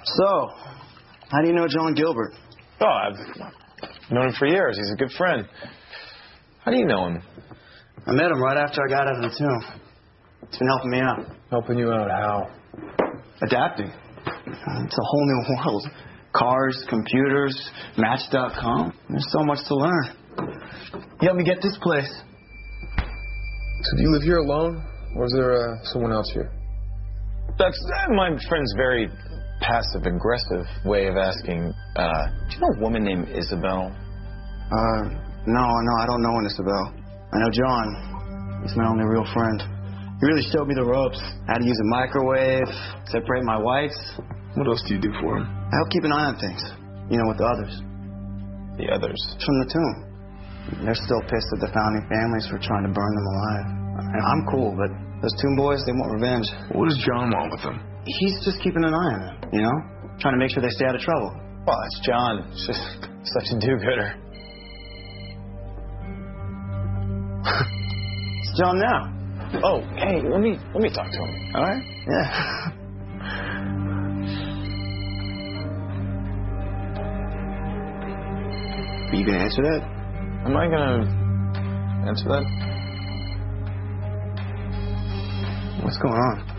So, how do you know John Gilbert? Oh, I've known him for years. He's a good friend. How do you know him? I met him right after I got out of the tomb. He's been helping me out. Helping you out how? Adapting. It's a whole new world. Cars, computers, Match.com. There's so much to learn. He helped me get this place. So do you live here alone? Or is there someone else here? That's my friend's very passive-aggressive way of asking. Do you know a woman named Isabel? No, I don't know an Isabel. I know John. He's my only real friend. He really showed me the ropes. How to use a microwave, separate my whites. What else do you do for him? I help keep an eye on things. You know, with the others. The others? From the tomb. They're still pissed at the founding families for trying to burn them alive. I'm cool, but those tomb boys, they want revenge. What does John want with them? He's just keeping an eye on them, you know? Trying to make sure they stay out of trouble. Well, that's John. It's just such a do-gooder. It's John now. Oh, hey, let me talk to him. All right? Yeah. Are you gonna answer that? Am I gonna answer that? What's going on?